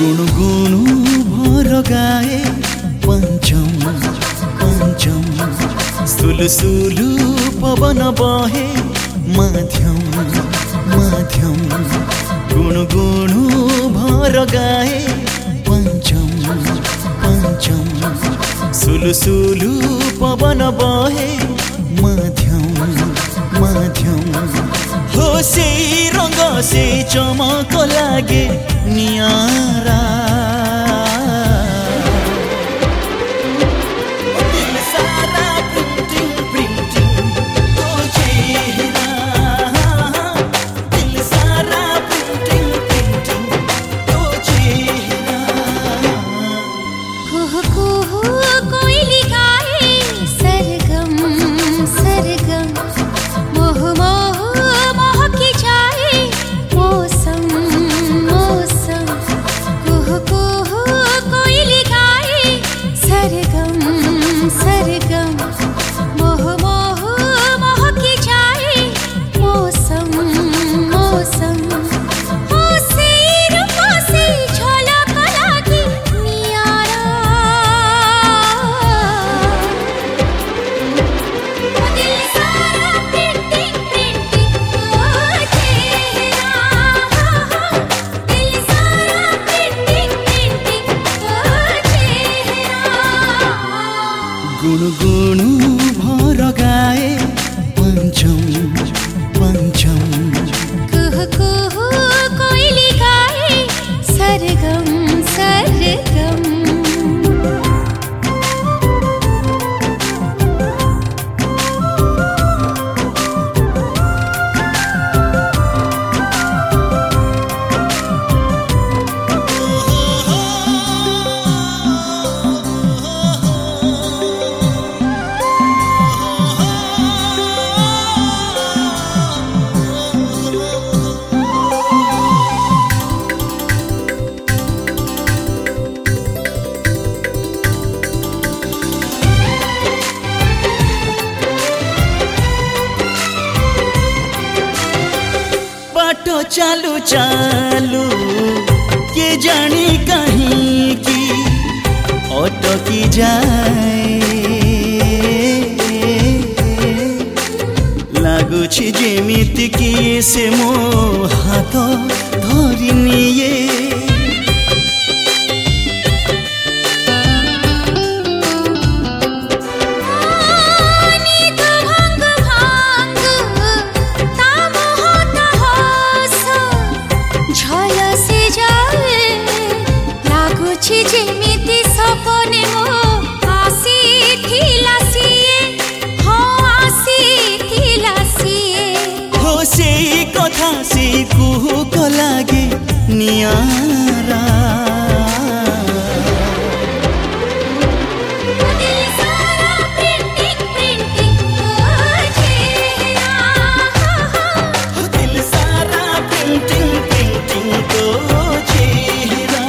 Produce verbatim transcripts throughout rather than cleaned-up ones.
गुणगुणु भर गाए पंचम पंचम सुलु सुलु पवन बहे माध्यम माध्यम गुणगुणु भर गाए पंचम पंचम सुलु सुलु पवन बहे माध्यम माध्यम हो से रंग से चमक लागे नियारा दिल सारा प्रिंटिंग प्रिंटिंग तो चेहरा दिल सारा प्रिंटिंग प्रिंटिंग तो चेहरा कुहू कुहू कोयली गाए सरगम सरगम मोह मोह मोह की जाए मौसम मौसम कुहू कुहू कोयली गाए सरगम सरगम मोह मोह मोह की जाए मौसम मौसम हो से रूप से झलक लागे नियारा दिल सारा प्रिंटिंग प्रिंटिंग तो चेहरा दिल सारा प्रिंटिंग प्रिंटिंग तो चेहरा गुणगुणु भर गाए पंचम पंचम कुहू कुहू कोयली गाए सरगम सरगम बाटो चालू चालू के जानी कहीं की अटकी जाए लागुछि जेमिति कि से मो हाथ धरि निये नीत भंग भांग तामोह तहस झल से जाए लागुछि जेमिति सपने मो आसीथिला सिए हो आसीथिला सिए हो से कथा से कुहू को लागे नियारा दिल सारा प्रिंटिंग प्रिंटिंग तो चेहरा दिल सारा प्रिंटिंग प्रिंटिंग तो चेहरा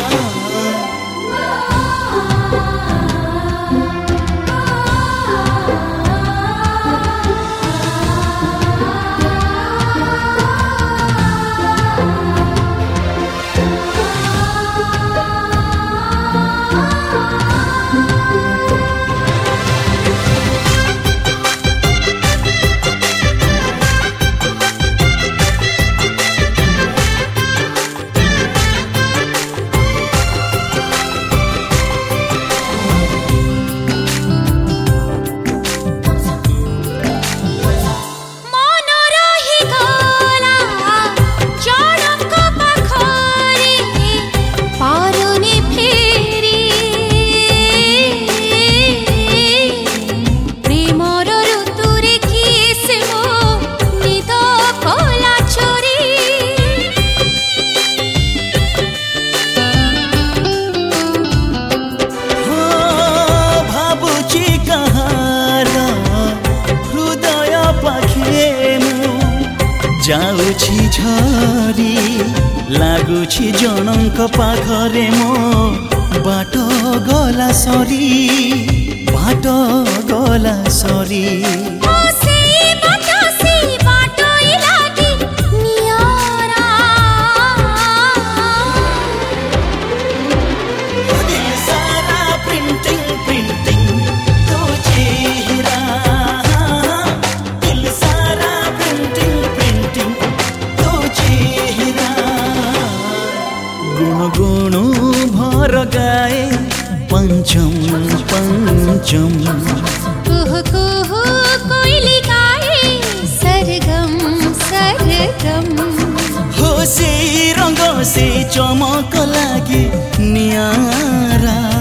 मन रही गला जणक पाखरे पारुनी फेरी प्रेमर ऋतुरे किए से मो निद कला चोरी हो भाबुची कहार हृदय पाखे मु जाउछि झरी लागुछि जनक पाखरे मो बाट गला सरी बाट गला सरी हो से बात से बाटोई लागे नियारा जम कुहु कुहु कोइली गाए सरगम सरगम हो से रंग से चमक लागे नियारा